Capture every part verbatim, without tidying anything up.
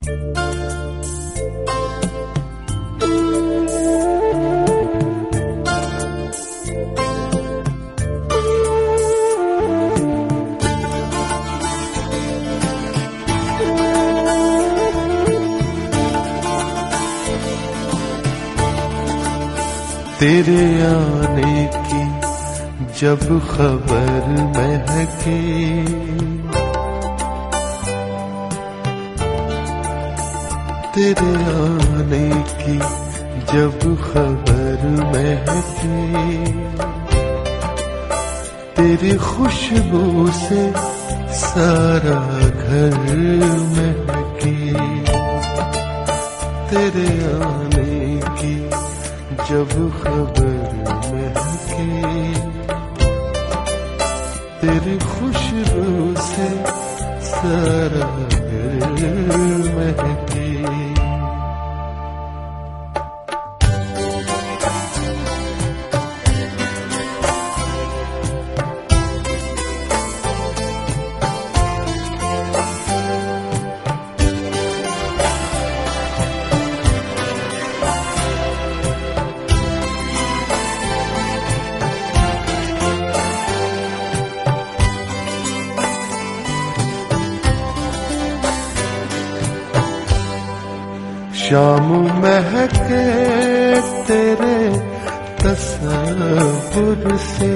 तेरे आने की जब खबर महके, तेरे आने की जब खबर महके, तेरी खुशबू से सारा घर महके, तेरे आने की जब खबर महके, तेरी खुशबू से सारा घर महके। शाम महके तेरे तस्वुर से,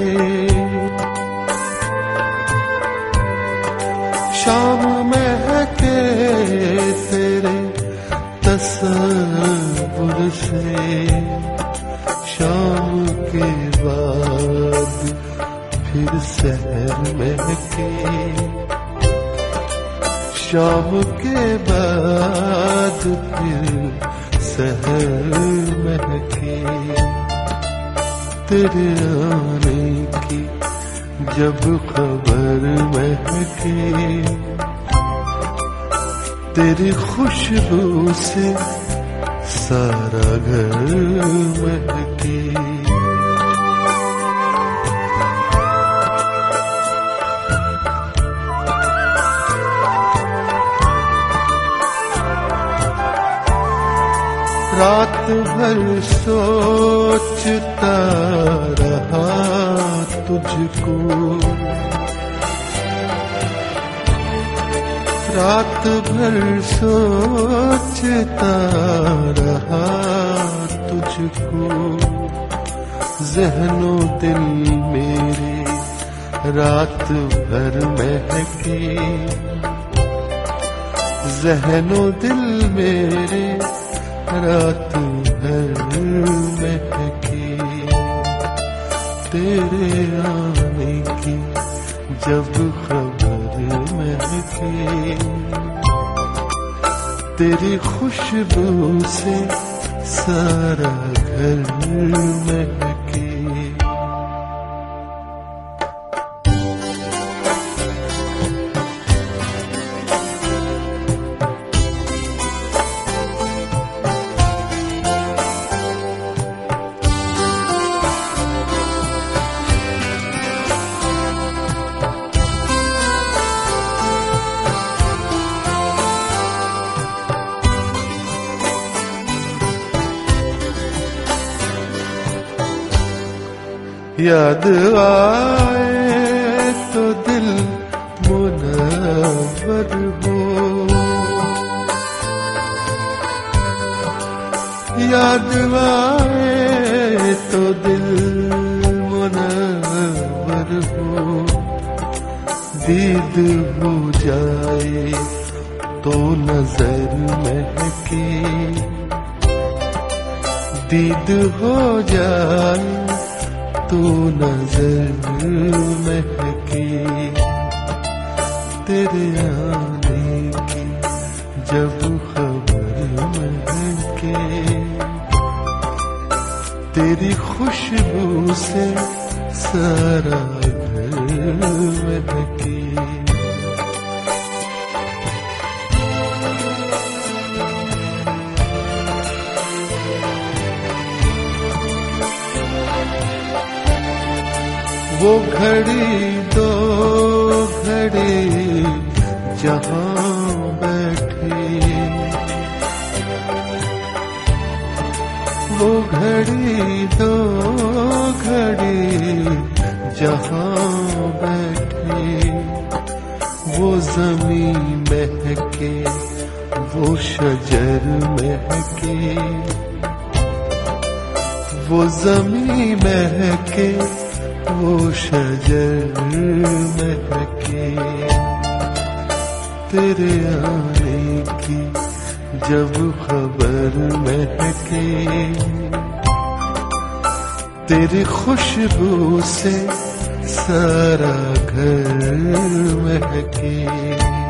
शाम महके तेरे तस्वुर से, शाम के बाद फिर सहर महके, शाम के बाद फिर सहर महके, तेरे आने की जब खबर महके, तेरी खुशबू से सारा घर महके। रात भर सोचता रहा तुझको, रात भर सोचता रहा तुझको, ज़हनो दिल मेरे रात भर महके, ज़हनो दिल मेरे रात भर महके, तेरे आने की जब खबर महके, तेरी खुशबू से सारा घर महके। याद आए तो दिल मुनव्वर हो, याद आए तो दिल मुनव्वर हो, दीद हो जाए तो नजर महके, दीद हो जाए तो नजर महके, तेरे आने की जब खबर महके, तेरी खुशबू से सारा घर महके। वो घड़ी दो घड़ी जहाँ बैठे, घड़ी दो घड़ी जहाँ बैठे, वो ज़मीं महके, वो शजर महके, वो ज़मीं महके, वो शजर महके। तेरे आने की जब खबर महके, तेरी खुशबू से सारा घर महके।